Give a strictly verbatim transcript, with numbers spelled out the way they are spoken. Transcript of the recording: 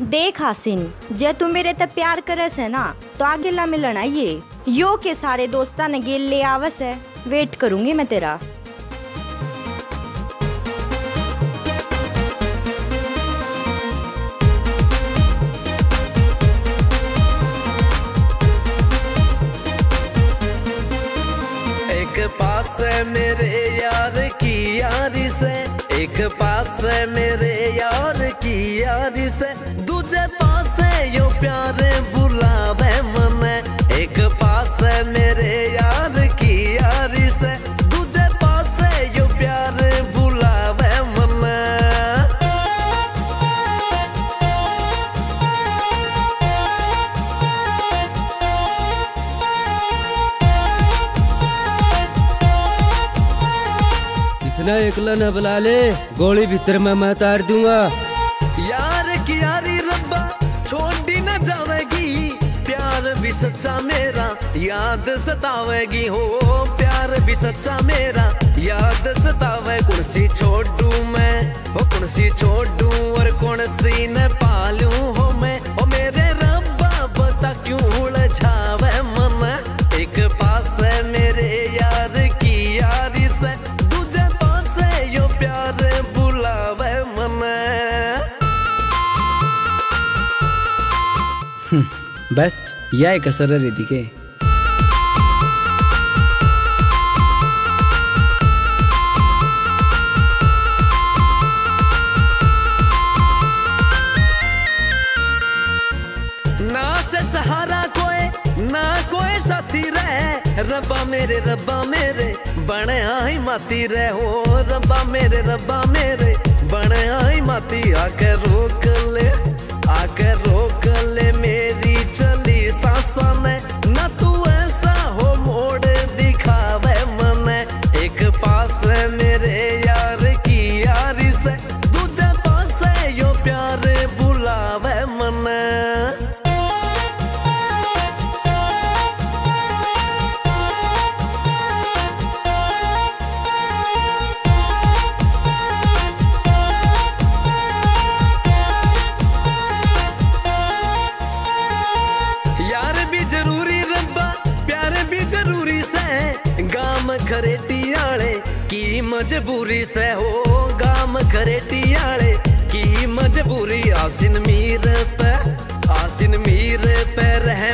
देख हासिन, जे तू मेरे ते प्यार करे से ना तो आगे ला मिलन आइए। यो के सारे दोस्ता ने गेल ले आवस है, वेट करूंगी मैं तेरा। एक पास है मेरे यार की यारी से, एक पास है मेरे यार की यारी से, दूजे पास है यो प्यार बुलावे मने। एक पास है मेरे यार की यारी से, दूजे पास है यो प्यार बुलावे मने। इतना एकला न बुला ले, गोली भीतर में मैं तार दूंगा। यार की यारी रब्बा छोड़ी न जावेगी, प्यार भी सच्चा मेरा याद सतावेगी। हो प्यार भी सच्चा मेरा याद सतावे। कौन सी छोड़ू मैं, हो कौन सी छोड़ू और कौन सी न पालूं हो मैं। ओ मेरे रब्बा बता क्यों उलझावे मन। एक पास है मेरे यार की यारी से, दूजे पास है यो प्यार बुलावे मन। बस यह कसर रेदी के। ना से सहारा कोई ना कोई साथी रहे, रब्बा मेरे रब्बा मेरे बने आई माती रहे। हो रब्बा मेरे रब्बा मेरे बने आई माती। आके रोक ले आके रोक ले मेरी चली सांसा ने, ना तू ऐसा हो मोड़ दिखावे मने। एक पास है मेरे यार की यारी से, दूजे पास है यो प्यार बुलावे मने। जरूरी रब्बा प्यार भी जरूरी से, गाम खरेटी आले की मजबूरी से। हो गाम खरेटी आले की मजबूरी। आसिन मीर पे आसिन मीर पे रह